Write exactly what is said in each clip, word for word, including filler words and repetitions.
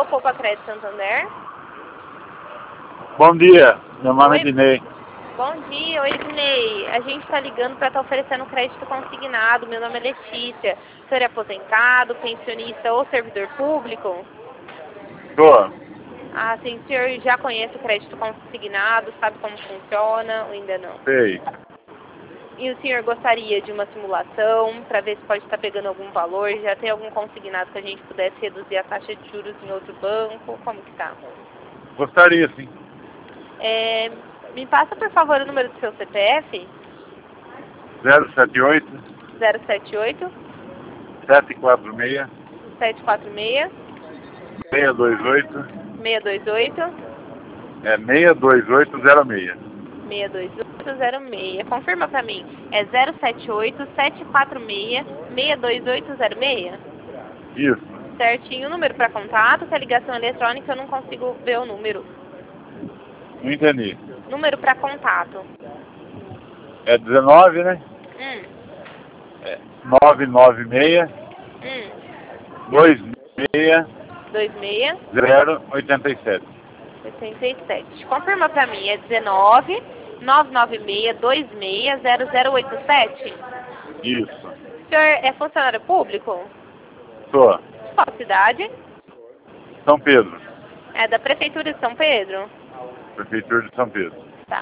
Poupa Crédito Santander. Bom dia, meu nome Oi. é Dinei. Bom dia, oi Dinei. A gente está ligando para estar oferecendo crédito consignado. Meu nome é Letícia. O senhor é aposentado, pensionista ou servidor público? Tô. Ah, sim, o senhor já conhece o crédito consignado, sabe como funciona ou ainda não? Sei. E o senhor gostaria de uma simulação para ver se pode estar pegando algum valor? Já tem algum consignado que a gente pudesse reduzir a taxa de juros em outro banco? Como que tá? Gostaria, sim. É, me passa, por favor, o número do seu C P F. zero sete oito, zero sete oito, sete quatro seis, sete quatro seis, seis dois oito, seis dois oito, é seis dois oito zero seis. seis dois oito zero seis. Confirma para mim. É zero sete oito, sete quatro seis, seis dois oito zero seis? Isso. Certinho. O número para contato, que é ligação eletrônica, eu não consigo ver o número. Não entendi. Número para contato. É dezenove, né? Hum, É nove nove seis, hum. dois seis, dois seis, zero oito sete. oitenta e sete. Confirma para mim. É dezenove, nove nove seis, dois seis, zero zero oito sete? Isso. O senhor é funcionário público? Tô. Qual cidade? São Pedro. É da Prefeitura de São Pedro? Prefeitura de São Pedro. Tá.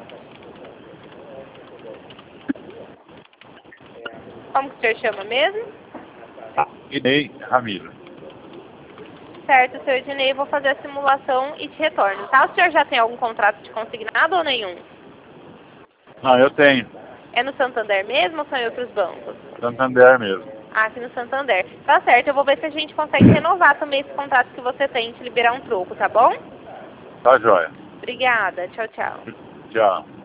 Como que o senhor chama mesmo? Dinei Ramiro. Certo, senhor Dinei, vou fazer a simulação e te retorno, tá? O senhor já tem algum contrato de consignado ou nenhum? Não, eu tenho. É no Santander mesmo ou são em outros bancos? Santander mesmo. Ah, aqui no Santander. Tá certo, eu vou ver se a gente consegue renovar também esse contrato que você tem e te liberar um troco, tá bom? Tá joia. Obrigada, tchau, tchau. Tchau.